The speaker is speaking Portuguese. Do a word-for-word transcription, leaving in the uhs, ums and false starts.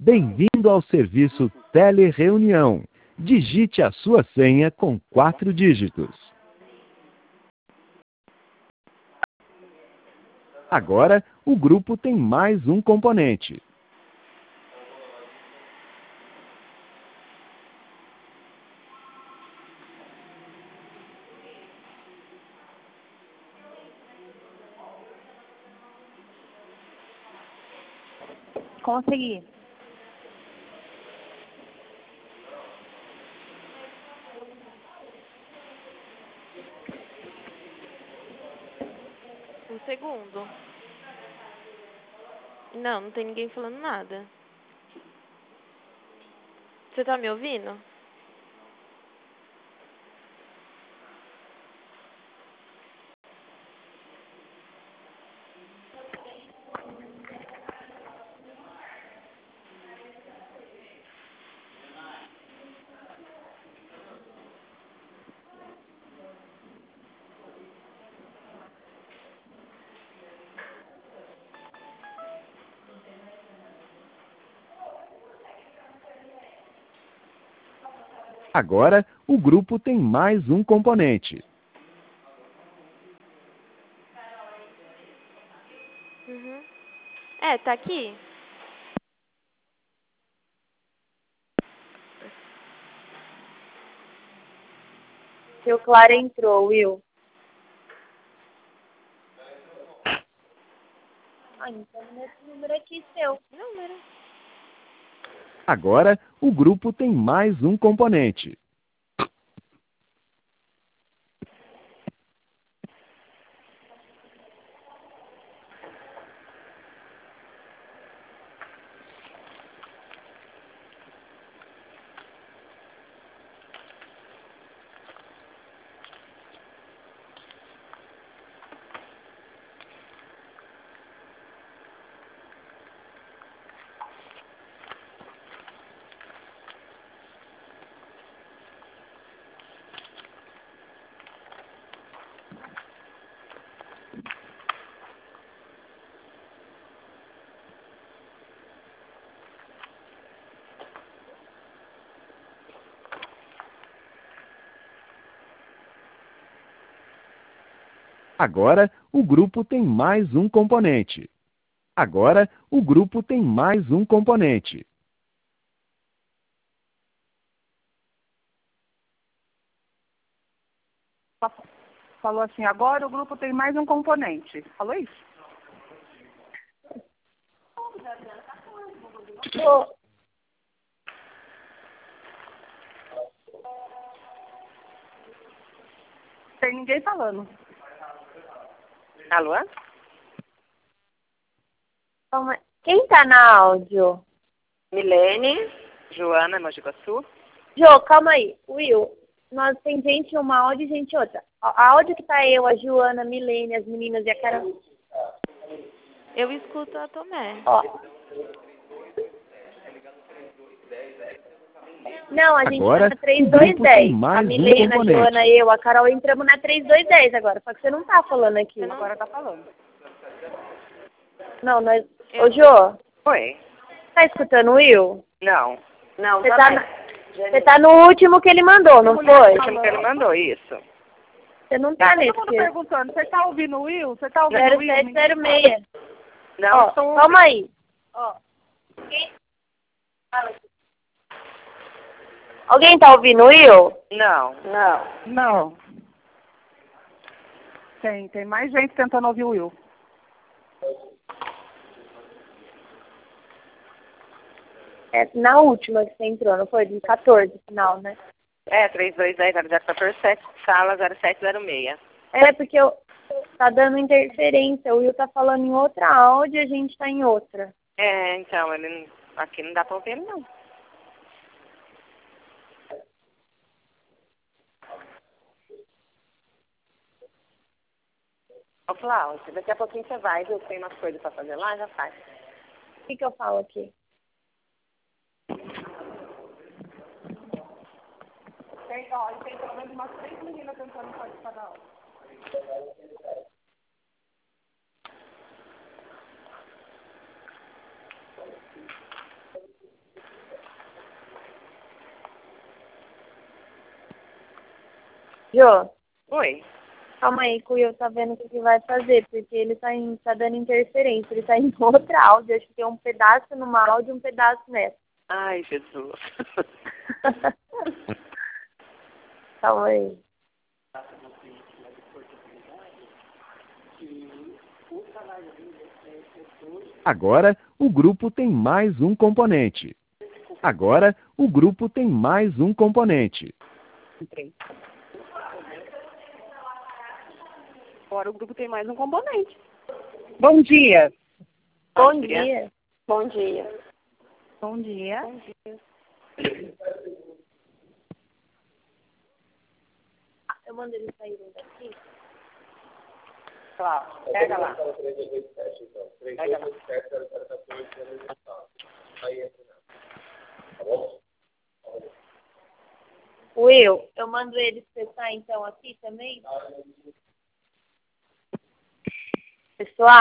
Bem-vindo ao serviço Telereunião. Digite a sua senha com quatro dígitos. Agora, o grupo tem mais um componente. Consegui. Um segundo. Não, não tem ninguém falando nada. Você tá me ouvindo? Agora, o grupo tem mais um componente. Uhum. É, tá aqui. Seu Clara entrou, Will. Ah, então nesse número aqui seu. Número. Agora, o grupo tem mais um componente. Agora, o grupo tem mais um componente. Agora, o grupo tem mais um componente. Falou assim, agora o grupo tem mais um componente. Falou isso? Oh. Tem ninguém falando. Alô? Calma. Quem tá na áudio? Milene, Joana, Mogi Guaçu. Jô, calma aí. Will, nós tem gente uma áudio e gente outra. A áudio que tá eu, a Joana, a Milene, as meninas e a Carol. Eu escuto a Tomé. Ó. Não, a gente Agora, tá na três o dois grupo tem dez. mais A um Milena, a componente. Joana, eu, a Carol entramos na três dois dez agora. Só que você não tá falando aqui. Você não- Agora tá falando. Não, nós... Eu- Ô, Jô, Oi. tá escutando o Will? Não. Não, Você tá tá, bem. na... Você tá no último que ele mandou, não Mulher foi? O último que ele mandou, isso. Você não tá Todo nesse. mundo perguntando, você tá ouvindo o Will? Você tá ouvindo o zero Will? sete zero seis. Não, Ó, estou... calma aí. Ó, Alguém tá ouvindo o Will? Não. Não. não. Tem, tem mais gente tentando ouvir o Will. É na última que você entrou, não foi? De quatorze, final, né? É, três dois zero zero zero quatro sete, sala zero sete zero seis. É, porque eu, tá dando interferência. O Will tá falando em outra áudio e a gente tá em outra. É, então, ele não- aqui não dá pra ouvir ele, não. Ô, Cláudia, daqui a pouquinho você vai, viu? Tem umas coisas pra fazer lá, já faz. O que que eu falo aqui? Tem, ó, e tem pelo menos umas três meninas tentando participar da aula. Jô, Oi. calma aí que o Will tá vendo o que, que vai fazer, porque ele tá, em, tá dando interferência, ele tá em outra áudio, acho que tem um pedaço numa áudio e um pedaço nessa. Ai, Jesus. Calma aí. Agora, o grupo tem mais um componente. Agora, o grupo tem mais um componente. Entrei. Agora o grupo tem mais um componente. Bom dia. Bom dia. Bom dia. Bom dia. Bom dia. Eu mando eles saírem daqui. Lá, pega lá. Pega lá. Will, eu mando eles testar então aqui também? Pessoal?